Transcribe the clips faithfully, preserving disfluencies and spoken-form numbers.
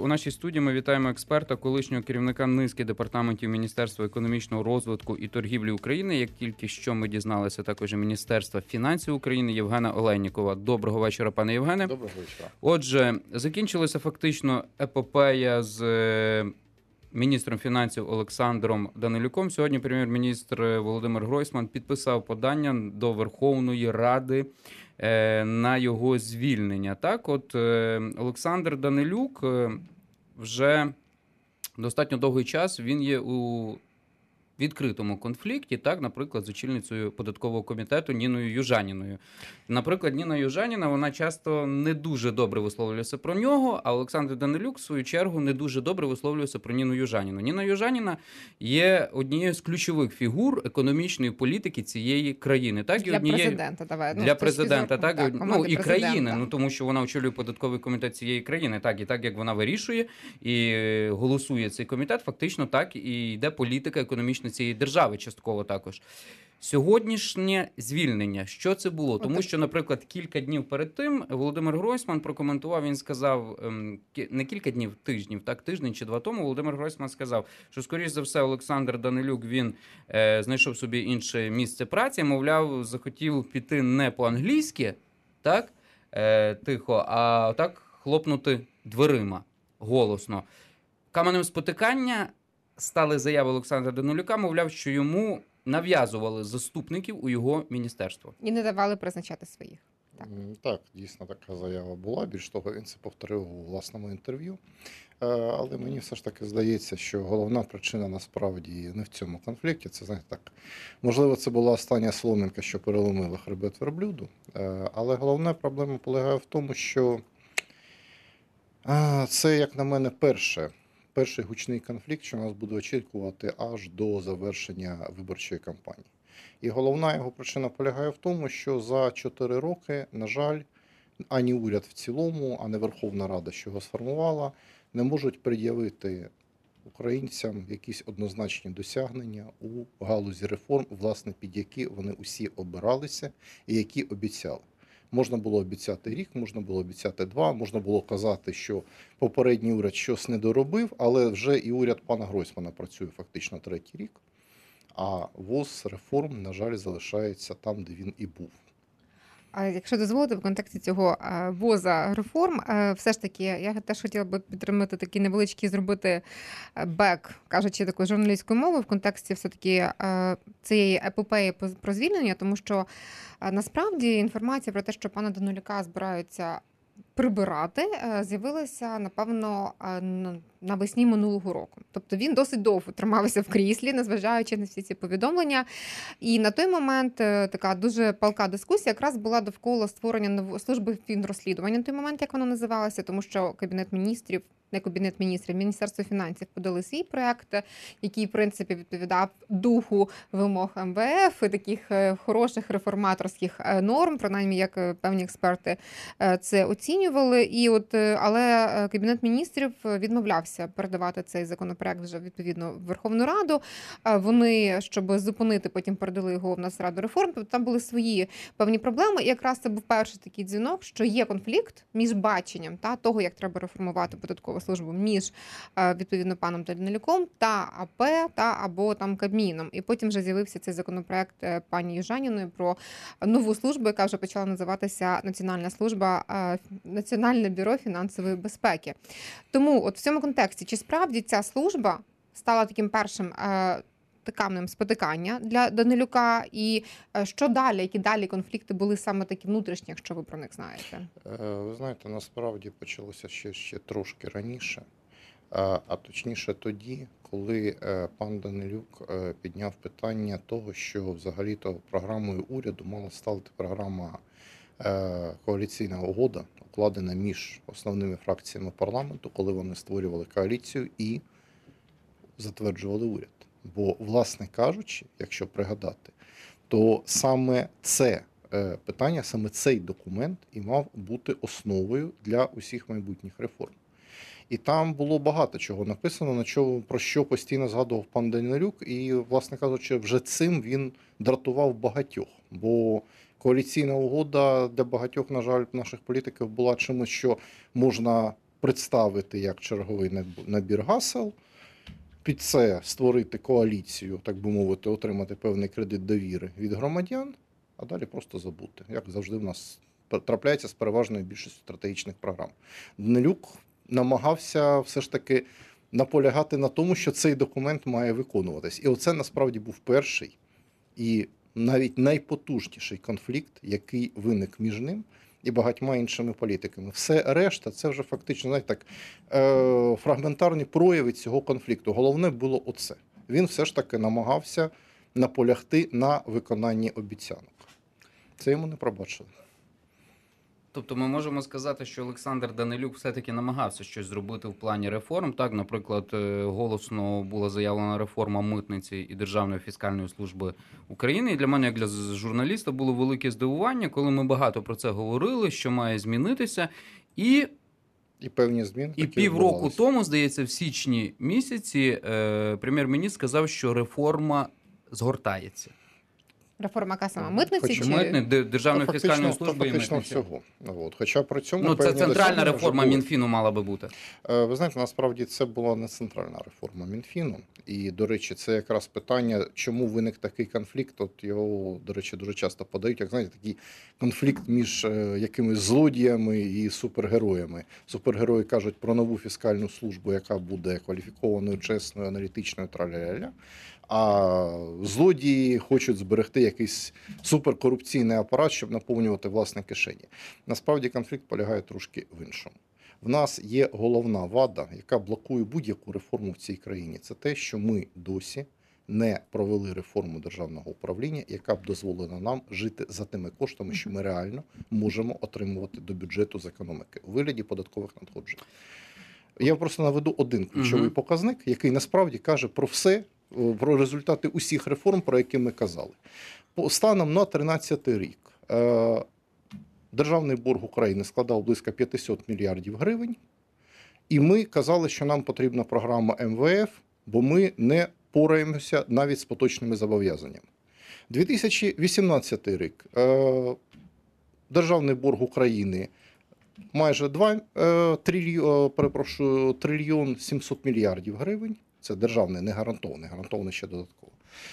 у нашій студії ми вітаємо експерта, колишнього керівника низки департаментів Міністерства економічного розвитку і торгівлі України, як тільки що ми дізналися, також і Міністерства фінансів України, Євгена Олейнікова. Доброго вечора, пане Євгене. Доброго вечора. Отже, закінчилася фактично епопея з міністром фінансів Олександром Данилюком. Сьогодні прем'єр-міністр Володимир Гройсман підписав подання до Верховної Ради на його звільнення. Так, от Олександр Данилюк вже достатньо довгий час, він є у відкритому конфлікті, так, наприклад, з очільницею податкового комітету Ніною Южаніною. Наприклад, Ніна Южаніна, вона часто не дуже добре висловлюється про нього, а Олександр Данилюк, в свою чергу, не дуже добре висловлюється про Ніну Южаніну. Ніна Южаніна є однією з ключових фігур економічної політики цієї країни. Так, для і однією... президента, давай. Для ну, президента, зору, так, так, ну, і президента. країни, ну, тому що вона очолює податковий комітет цієї країни, так, і так, як вона вирішує і голосує цей комітет, фактично так і йде політика економічна цієї держави частково також. Сьогоднішнє звільнення, що це було? Тому що, наприклад, кілька днів перед тим Володимир Гройсман прокоментував, він сказав, не кілька днів, тижнів, так, тиждень чи два тому Володимир Гройсман сказав, що, скоріш за все, Олександр Данилюк, він е, знайшов собі інше місце праці, мовляв, захотів піти не по-англійськи, так, е, тихо, а так хлопнути дверима голосно. Каменем спотикання стали заяви Олександра Данилюка, мовляв, що йому нав'язували заступників у його міністерство. І не давали призначати своїх. Так. так, дійсно така заява була. Більш того, він це повторив у власному інтерв'ю. Але мені все ж таки здається, що головна причина насправді не в цьому конфлікті. Це, знаєте, так, можливо, це була остання соломинка, що переломила хребет верблюду. Але головна проблема полягає в тому, що це, як на мене, перше. Перший гучний конфлікт, що нас буде очікувати аж до завершення виборчої кампанії. І головна його причина полягає в тому, що за чотири роки, на жаль, ані уряд в цілому, ані Верховна Рада, що його сформувала, не можуть пред'явити українцям якісь однозначні досягнення у галузі реформ, власне, під які вони усі обиралися і які обіцяли. Можна було обіцяти рік, можна було обіцяти два, можна було казати, що попередній уряд щось не доробив, але вже і уряд пана Гройсмана працює фактично третій рік, а ВОЗ реформ, на жаль, залишається там, де він і був. А якщо дозволите, в контексті цього ВОЗа реформ, все ж таки, я теж хотіла би підтримати такий невеличкий, зробити бек, кажучи такою журналістською мовою, в контексті все-таки цієї епопеї про звільнення, тому що насправді інформація про те, що пана Данилюка збираються прибирати, з'явилася, напевно, навесні минулого року. Тобто він досить довго тримався в кріслі, незважаючи на всі ці повідомлення. І на той момент така дуже палка дискусія якраз була довкола створення нової служби фінрозслідування. На той момент, як воно називалося, тому що Кабінет міністрів, не Кабінет міністрів, Міністерство фінансів подали свій проєкт, який, в принципі, відповідав духу вимог ем ве еф, і таких хороших реформаторських норм, принаймні, як певні експерти це оцінювали. І от, але Кабінет міністрів відмовлявся передавати цей законопроект вже, відповідно, в Верховну Раду. Вони, щоб зупинити, потім передали його в Нацраду реформ. Тобто там були свої певні проблеми. І якраз це був перший такий дзвінок, що є конфлікт між баченням та того, як треба реформувати податкову службу, між, відповідно, паном Данилюком та АП, та або там Кабміном. І потім вже з'явився цей законопроект пані Южаніної про нову службу, яка вже почала називатися Національна служба, Національне бюро фінансової безпеки. Тому от в цьому контексті, чи справді ця служба стала таким першим камнем спотикання для Данилюка, і що далі, які далі конфлікти були саме такі внутрішні, якщо ви про них знаєте? Ви знаєте, насправді почалося ще, ще трошки раніше, а точніше тоді, коли пан Данилюк підняв питання того, що взагалі-то програмою уряду мала стати програма коаліційна угода, укладена між основними фракціями парламенту, коли вони створювали коаліцію і затверджували уряд. Бо, власне кажучи, якщо пригадати, то саме це питання, саме цей документ і мав бути основою для усіх майбутніх реформ. І там було багато чого написано, на чого, про що постійно згадував пан Данилюк, і, власне кажучи, вже цим він дратував багатьох. Бо коаліційна угода для багатьох, на жаль, наших політиків була чимось, що можна представити як черговий набір гасел, під це створити коаліцію, так би мовити, отримати певний кредит довіри від громадян, а далі просто забути, як завжди в нас трапляється з переважною більшістю стратегічних програм. Данилюк намагався все ж таки наполягати на тому, що цей документ має виконуватись. І оце насправді був перший і навіть найпотужніший конфлікт, який виник між ним і багатьма іншими політиками. Все решта, це вже фактично, знаєте, так, е- фрагментарні прояви цього конфлікту. Головне було оце. Він все ж таки намагався наполягти на виконанні обіцянок. Це йому не пробачили. Тобто ми можемо сказати, що Олександр Данилюк все-таки намагався щось зробити в плані реформ. Так, наприклад, голосно була заявлена реформа митниці і Державної фіскальної служби України. І для мене, як для журналіста, було велике здивування, коли ми багато про це говорили, що має змінитися. І, і певні зміни і півроку тому, здається, в січні місяці е, прем'єр-міністр сказав, що реформа згортається. Реформа яка сама? Митниці? Хоч, чи... Митни, Державної фактично, фіскальної служби і фактично митниці. всього. От. Хоча при цьому ну, це центральна реформа Мінфіну мала би бути. Ви знаєте, насправді це була не центральна реформа Мінфіну. І, до речі, це якраз питання, чому виник такий конфлікт. От його, до речі, дуже часто подають, як, знаєте, такий конфлікт між якимись злодіями і супергероями. Супергерої кажуть про нову фіскальну службу, яка буде кваліфікованою, чесною, аналітичною, траля-ля-ля. А злодії хочуть зберегти якийсь суперкорупційний апарат, щоб наповнювати власні кишені. Насправді конфлікт полягає трошки в іншому. В нас є головна вада, яка блокує будь-яку реформу в цій країні. Це те, що ми досі не провели реформу державного управління, яка б дозволила нам жити за тими коштами, що ми реально можемо отримувати до бюджету з економіки у вигляді податкових надходжень. Я просто наведу один ключовий угу. показник, який насправді каже про все, про результати усіх реформ, про які ми казали. Станом на тринадцятий рік державний борг України складав близько п'ятсот мільярдів гривень, і ми казали, що нам потрібна програма ем ве еф, бо ми не пораємося навіть з поточними зобов'язаннями. дві тисячі вісімнадцятий рік. Державний борг України майже два трильйон, перепрошую, трильйон сімсот мільярдів гривень. Це державний, не гарантований, гарантований ще додатково.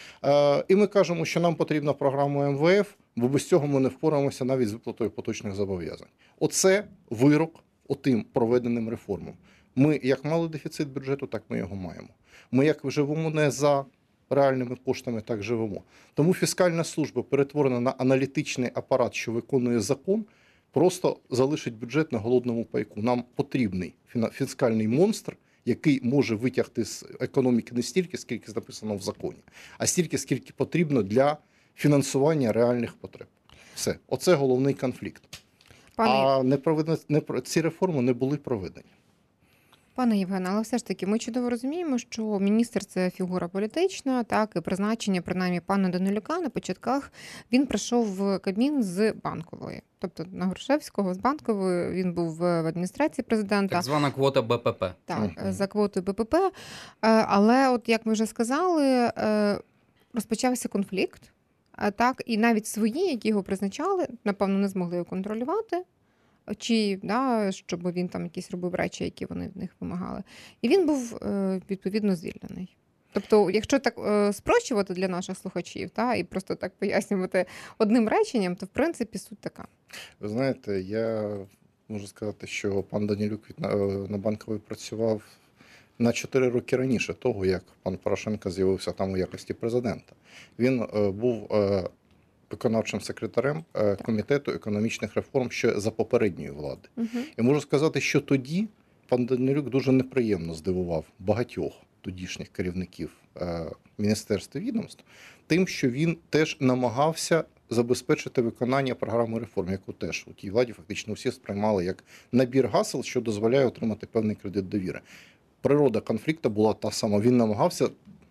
І ми кажемо, що нам потрібна програма ем ве еф, бо без цього ми не впораємося навіть з виплатою поточних зобов'язань. Оце вирок отим проведеним реформам. Ми як мали дефіцит бюджету, так ми його маємо. Ми як живемо не за реальними коштами, так живемо. Тому фіскальна служба, перетворена на аналітичний апарат, що виконує закон, просто залишить бюджет на голодному пайку. Нам потрібний фіскальний монстр, який може витягти з економіки не стільки, скільки написано в законі, а стільки, скільки потрібно для фінансування реальних потреб. Все. Оце головний конфлікт. Пане... А не проведені, не, ці реформи не були проведені. Пане Євгене, але все ж таки ми чудово розуміємо, що міністр – це фігура політична, так, і призначення, принаймні, пана Данилюка на початках, він прийшов в Кабмін з Банкової. Тобто на Грушевського з Банкової, він був в адміністрації президента. Так звана квота Бе Пе Пе. Так, uh-huh. за квотою Бе Пе Пе. Але, от як ми вже сказали, розпочався конфлікт, так, і навіть свої, які його призначали, напевно, не змогли його контролювати. Чи, да, щоб він там якісь робив речі, які вони в них вимагали. І він був, відповідно, звільнений. Тобто, якщо так спрощувати для наших слухачів, та, і просто так пояснювати одним реченням, то, в принципі, суть така. Ви знаєте, я можу сказати, що пан Данилюк на Банковій працював на чотири роки раніше того, як пан Порошенко з'явився там у якості президента. Він був виконавчим секретарем Комітету економічних реформ ще за попередньої влади. Uh-huh. І можу сказати, що тоді пан Данилюк дуже неприємно здивував багатьох тодішніх керівників міністерств і відомств тим, що він теж намагався забезпечити виконання програми реформ, яку теж у тій владі фактично всі сприймали як набір гасел, що дозволяє отримати певний кредит довіри. Природа конфлікту була та сама. Він намагався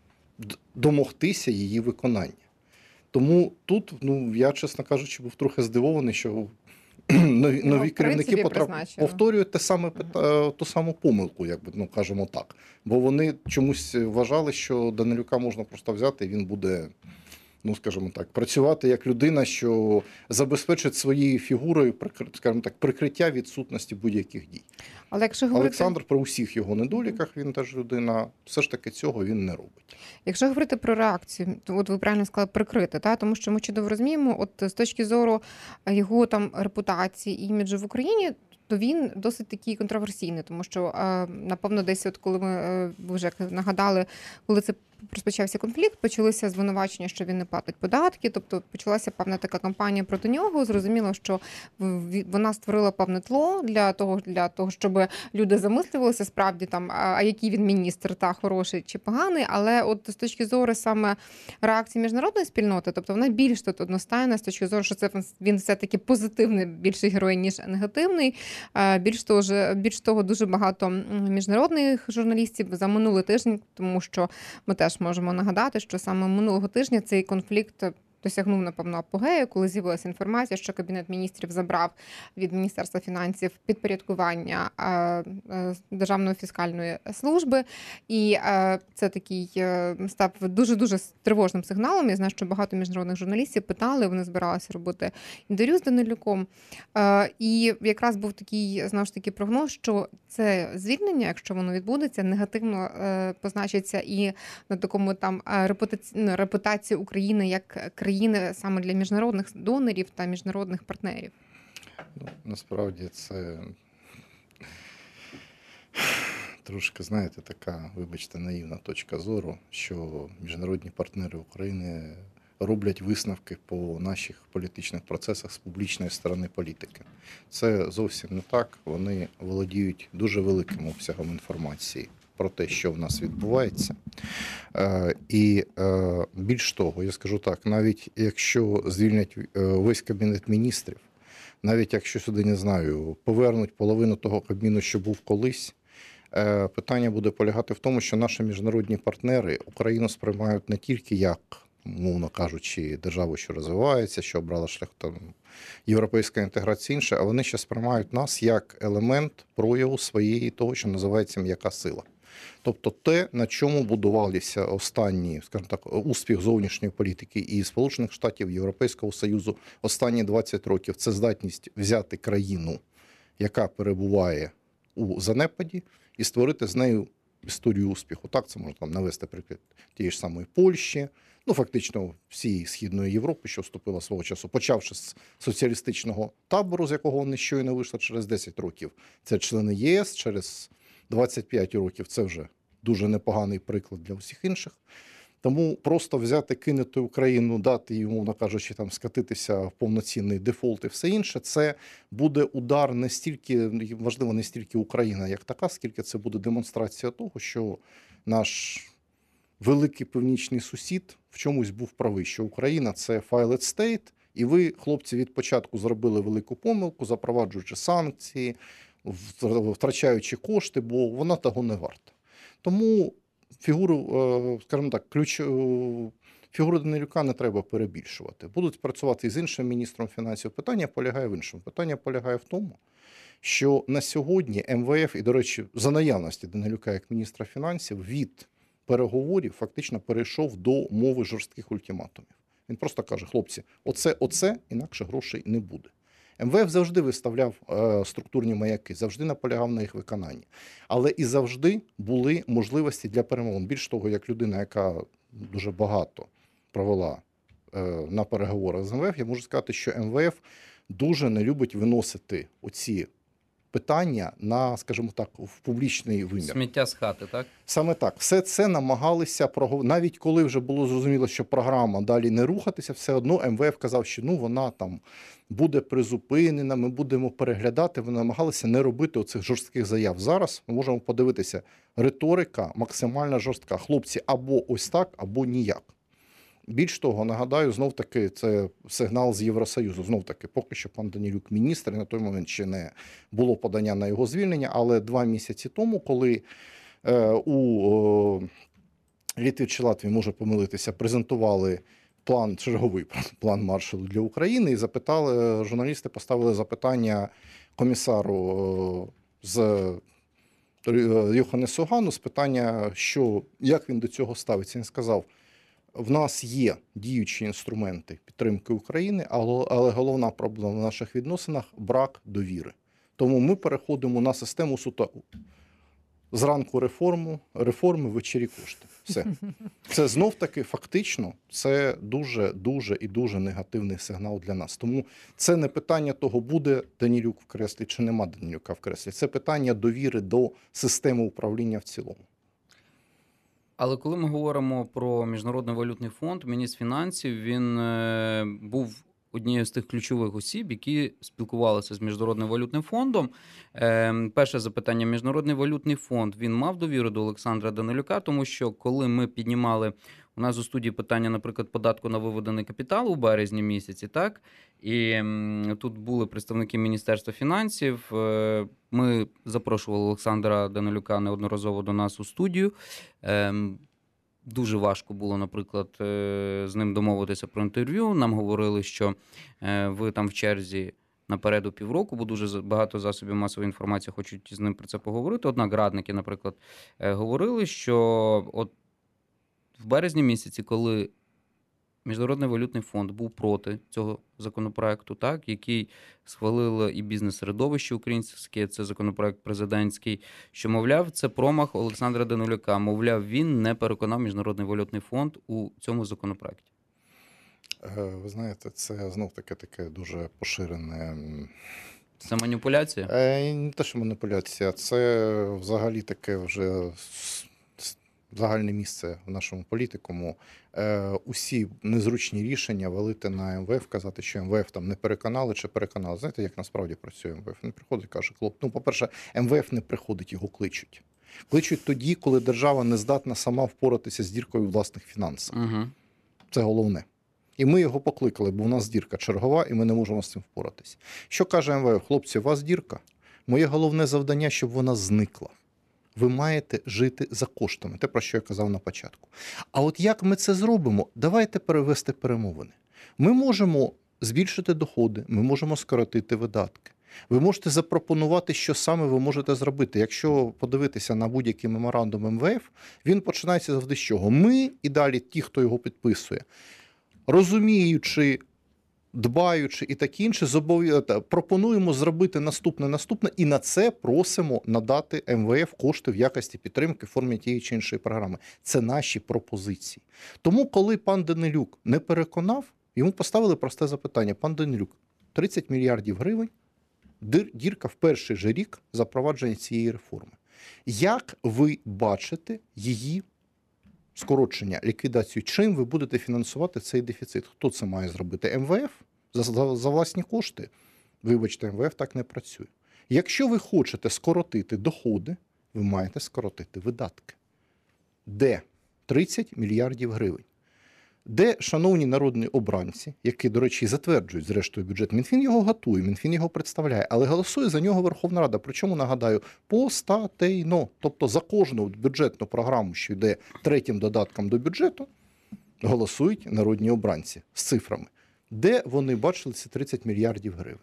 домогтися її виконання. Тому тут, ну, я, чесно кажучи, був трохи здивований, що нові, ну, нові керівники потрап... повторюють те саме, uh-huh. ту саму помилку, як би, ну, кажемо так. Бо вони чомусь вважали, що Данилюка можна просто взяти, і він буде ну скажімо так, працювати як людина, що забезпечить своєю фігурою, скажімо так, прикриття відсутності будь-яких дій. Але якщо говорити... Олександр при усіх його недоліках, він теж людина, все ж таки цього він не робить. Якщо говорити про реакцію, то от ви правильно сказали прикрити, та? Тому що ми чудово розуміємо, от з точки зору його там репутації і іміджу в Україні, то він досить такий контроверсійний, тому що, напевно, десь от коли ми, ви вже нагадали, коли це розпочався конфлікт, почалися звинувачення, що він не платить податки, тобто почалася певна така кампанія проти нього. Зрозуміло, що вона створила певне тло для того, для того, щоб люди замислювалися справді там, а який він міністр, та хороший чи поганий, але от з точки зору саме реакції міжнародної спільноти, тобто вона більш тут одностайна з точки зору, що це він все-таки позитивний більший герой, ніж негативний. Більш того, більш того, дуже багато міжнародних журналістів за минулий тиждень, тому що ми теж можемо нагадати, що саме минулого тижня цей конфлікт досягнув, напевно, апогею, коли з'явилася інформація, що Кабінет міністрів забрав від Міністерства фінансів підпорядкування Державної фіскальної служби. І це такий став дуже-дуже тривожним сигналом. Я знаю, що багато міжнародних журналістів питали, вони збиралися робити інтерв'ю з Данилюком. І якраз був такий, знову ж таки, прогноз, що це звільнення, якщо воно відбудеться, негативно позначиться і на такому там репутації, репутації України як країни саме для міжнародних донорів та міжнародних партнерів? Ну, насправді це трошки, знаєте, така, вибачте, наївна точка зору, що міжнародні партнери України роблять висновки по наших політичних процесах з публічної сторони політики. Це зовсім не так. Вони володіють дуже великим обсягом інформації про те, що в нас відбувається. І більш того, я скажу так, навіть якщо звільнять весь Кабінет міністрів, навіть якщо сюди, не знаю, повернуть половину того Кабміну, що був колись, питання буде полягати в тому, що наші міжнародні партнери Україну сприймають не тільки як, мовно кажучи, державу, що розвивається, що обрала шлях там європейської інтеграції інше, а вони ще сприймають нас як елемент прояву своєї того, що називається м'яка сила. Тобто те, на чому будувалися останні, скажімо так, успіх зовнішньої політики і Сполучених Штатів, Європейського Союзу останні двадцять років, це здатність взяти країну, яка перебуває у занепаді, і створити з нею історію успіху. Так, це можна там навести приклад тієї ж самої Польщі, ну фактично всієї Східної Європи, що вступила свого часу, почавши з соціалістичного табору, з якого вони щойно вийшли через десять років. Це члени ЄС, через двадцять п'ять років це вже дуже непоганий приклад для усіх інших. Тому просто взяти, кинути Україну, дати їй, умовно кажучи, там скатитися в повноцінний дефолт і все інше, це буде удар не стільки, важливо, не стільки Україна як така, скільки це буде демонстрація того, що наш великий північний сусід в чомусь був правий, що Україна – це failed state, і ви, хлопці, від початку зробили велику помилку, запроваджуючи санкції, втрачаючи кошти, бо вона того не варта. Тому фігуру, скажімо так, ключ, фігуру Данилюка не треба перебільшувати. Будуть працювати з іншим міністром фінансів. Питання полягає в іншому. Питання полягає в тому, що на сьогодні ем ве еф, і, до речі, за наявності Данилюка як міністра фінансів, від переговорів фактично перейшов до мови жорстких ультиматумів. Він просто каже, хлопці, оце, оце, інакше грошей не буде. ем ве еф завжди виставляв е, структурні маяки, завжди наполягав на їх виконанні. Але і завжди були можливості для перемовин. Більш того, як людина, яка дуже багато провела е, на переговорах з ем ве еф, я можу сказати, що ем ве еф дуже не любить виносити оці питання на, скажімо так, в публічний вимір. Сміття з хати, так? Саме так. Все це намагалися проговорити. Навіть коли вже було зрозуміло, що програма далі не рухатися, все одно ем ве еф казав, що ну вона там буде призупинена, ми будемо переглядати. Вони намагалися не робити оцих жорстких заяв. Зараз ми можемо подивитися, риторика максимально жорстка. Хлопці, або ось так, або ніяк. Більш того, нагадаю, знов-таки це сигнал з Євросоюзу. Знов-таки, поки що пан Данилюк міністр, на той момент ще не було подання на його звільнення, але два місяці тому, коли е, у е, Літві чи Латвії, може помилитися, презентували план, черговий план Маршалу для України, і запитали, журналісти поставили запитання комісару е, з Йоханнесу Гану з питання, що, як він до цього ставиться. Він сказав, в нас є діючі інструменти підтримки України, але, але головна проблема в наших відносинах – брак довіри. Тому ми переходимо на систему суто зранку реформу, реформи, ввечері кошти. Все. Це знов-таки фактично, це дуже-дуже і дуже негативний сигнал для нас. Тому це не питання того, буде Данилюк в креслі чи нема Данилюка в креслі. Це питання довіри до системи управління в цілому. Але коли ми говоримо про Міжнародний валютний фонд, міністр фінансів, він е, був однією з тих ключових осіб, які спілкувалися з Міжнародним валютним фондом. Е, перше запитання. Міжнародний валютний фонд, він мав довіру до Олександра Данилюка, тому що коли ми піднімали у нас у студії питання, наприклад, податку на виведений капітал у березні місяці, так? І м, тут були представники Міністерства фінансів. Е, ми запрошували Олександра Данилюка неодноразово до нас у студію. Е, Дуже важко було, наприклад, з ним домовитися про інтерв'ю. Нам говорили, що ви там в черзі напереду півроку, бо дуже багато засобів масової інформації хочуть з ним про це поговорити. Однак радники, наприклад, говорили, що от в березні місяці, коли Міжнародний валютний фонд був проти цього законопроекту, так, який схвалило і бізнес-середовище українське, це законопроект президентський, що, мовляв, це промах Олександра Данилюка. Мовляв, він не переконав Міжнародний валютний фонд у цьому законопроекті. Ви знаєте, це знов-таки таке дуже поширене... Це маніпуляція? Не те, що маніпуляція, це взагалі таке вже... загальне місце в нашому політикуму, е, усі незручні рішення валити на ем ве еф, казати, що ем ве еф там не переконали чи переконали. Знаєте, як насправді працює ем ве еф? Він приходить, каже, хлоп, ну, по-перше, ем ве еф не приходить, його кличуть. Кличуть тоді, коли держава не здатна сама впоратися з діркою власних фінансів. Угу. Це головне. І ми його покликали, бо у нас дірка чергова, і ми не можемо з цим впоратися. Що каже ем ве еф? Хлопці, у вас дірка? Моє головне завдання, щоб вона зникла. Ви маєте жити за коштами, те, про що я казав на початку. А от як ми це зробимо? Давайте перевести перемовини. Ми можемо збільшити доходи, ми можемо скоротити видатки. Ви можете запропонувати, що саме ви можете зробити. Якщо подивитися на будь-який меморандум ем ве еф, він починається завжди з чого? Ми і далі ті, хто його підписує, розуміючи, дбаючи і таке інше, пропонуємо зробити наступне, наступне, і на це просимо надати ем ве еф кошти в якості підтримки в формі тієї чи іншої програми. Це наші пропозиції. Тому, коли пан Данилюк не переконав, йому поставили просте запитання. Пан Данилюк, тридцять мільярдів гривень, дірка в перший же рік запровадження цієї реформи. Як ви бачите її скорочення, ліквідацію, чим ви будете фінансувати цей дефіцит? Хто це має зробити? ем ве еф? За, за, за власні кошти? Вибачте, ем ве еф так не працює. Якщо ви хочете скоротити доходи, ви маєте скоротити видатки. Де? тридцять мільярдів гривень. Де, шановні народні обранці, які, до речі, затверджують, зрештою, бюджет, Мінфін його готує, Мінфін його представляє, але голосує за нього Верховна Рада. Причому, нагадаю, постатейно. Тобто за кожну бюджетну програму, що йде третім додатком до бюджету, голосують народні обранці з цифрами. Де вони бачили ці тридцять мільярдів гривень?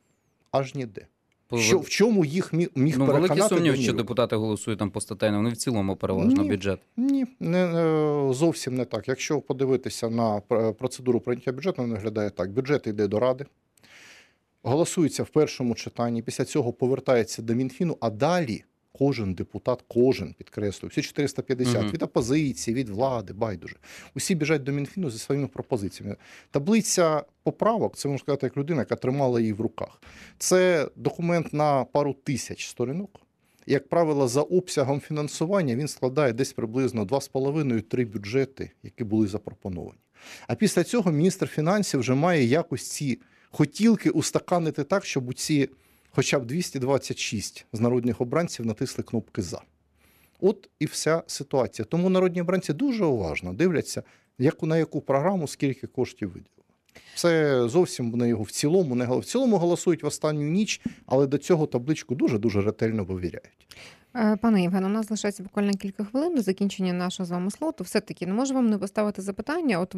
Аж ніде. Що, в чому їх міг, міг ну, переконати? Великий сумнів, Данилюк? що депутати голосують там постатейно. Вони в цілому переважно Ні, бюджет. Ні, не, зовсім не так. Якщо подивитися на процедуру прийняття бюджету, вона виглядає так. Бюджет йде до Ради, голосується в першому читанні, після цього повертається до Мінфіну, а далі кожен депутат, кожен, підкреслюю, всі чотириста п'ятдесят, Угу. від опозиції, від влади, байдуже. Усі біжать до Мінфіну зі своїми пропозиціями. Таблиця поправок, це, можна сказати, як людина, яка тримала її в руках. Це документ на пару тисяч сторінок. Як правило, за обсягом фінансування він складає десь приблизно два з половиною - три бюджети, які були запропоновані. А після цього міністр фінансів вже має якось ці хотілки устаканити так, щоб у ці хоча б двісті двадцять шість з народних обранців натисли кнопки «За». От і вся ситуація. Тому народні обранці дуже уважно дивляться, яку, на яку програму, скільки коштів виділили. Це зовсім не його в цілому, не в цілому голосують в останню ніч, але до цього табличку дуже-дуже ретельно вивіряють. Пане Євгене, у нас залишається буквально кілька хвилин до закінчення нашого з вами слоту. Все-таки не можу вам не поставити запитання. От ви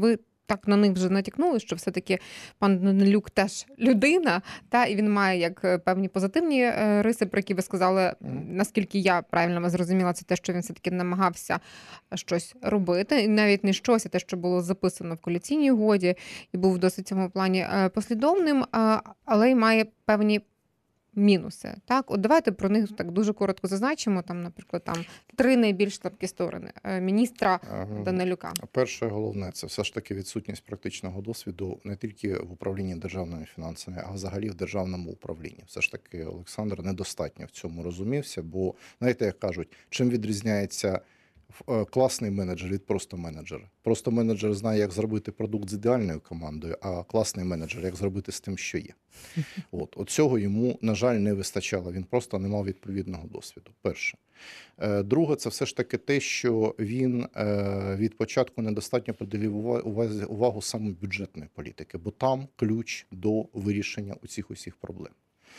так на них вже натякнули, що все-таки пан Данилюк теж людина, та, і він має як певні позитивні е, риси, про які ви сказали. Мгм. Наскільки я правильно вас зрозуміла, це те, що він все-таки намагався щось робити. І навіть не щось, а те, що було записано в коаліційній угоді, і був досить в цьому плані е, послідовним, а, але й має певні мінуси. Так, от давайте про них так дуже коротко зазначимо. Там, наприклад, там три найбільш слабкі сторони е, міністра Ага. Данилюка. Перше, головне, це все ж таки відсутність практичного досвіду не тільки в управлінні державними фінансами, а взагалі в державному управлінні. Все ж таки Олександр недостатньо в цьому розумівся, бо, знаєте, як кажуть, чим відрізняється е, класний менеджер від просто менеджера. Просто менеджер знає, як зробити продукт з ідеальною командою, а класний менеджер, як зробити з тим, що є. От, от цього йому, на жаль, не вистачало. Він просто не мав відповідного досвіду. Перше. Е, Друге, це все ж таки те, що він е, від початку недостатньо приділив ува- увазі- увагу саме бюджетної політики, бо там ключ до вирішення усіх усіх проблем.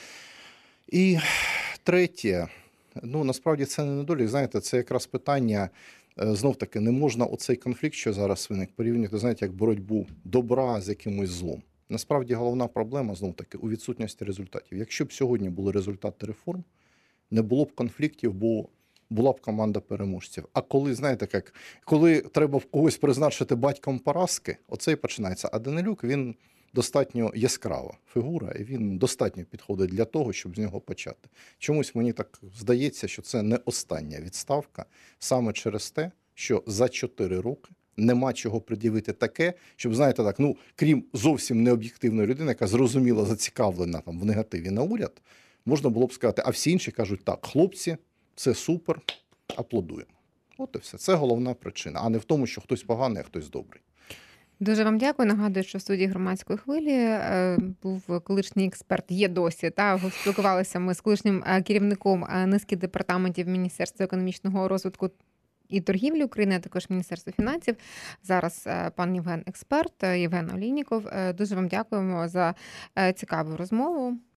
І третє, ну насправді це не недолік, знаєте, це якраз питання, е, знов-таки, не можна оцей конфлікт, що зараз виник, порівнювати, знаєте, як боротьбу добра з якимось злом. Насправді головна проблема, знов-таки, у відсутності результатів. Якщо б сьогодні були результати реформ, не було б конфліктів, бо була б команда переможців. А коли, знаєте, як, коли треба в когось призначити батьком поразки, оце і починається. А Данилюк, він достатньо яскрава фігура, і він достатньо підходить для того, щоб з нього почати. Чомусь мені так здається, що це не остання відставка, саме через те, що за чотири роки нема чого пред'явити таке, щоб, знаєте, так, ну, крім зовсім необ'єктивної людини, яка зрозуміло зацікавлена там в негативі на уряд, можна було б сказати, а всі інші кажуть, так, хлопці, це супер, аплодуємо. От і все. Це головна причина, а не в тому, що хтось поганий, а хтось добрий. Дуже вам дякую. Нагадую, що в студії громадської хвилі е, був колишній експерт, є досі. Та спілкувалися ми з колишнім е, керівником е, низки департаментів Міністерства економічного розвитку і торгівлі України, а також Міністерства фінансів. Зараз е, пан Євген експерт, е, Євген Олійніков. Е, Дуже вам дякуємо за е, цікаву розмову.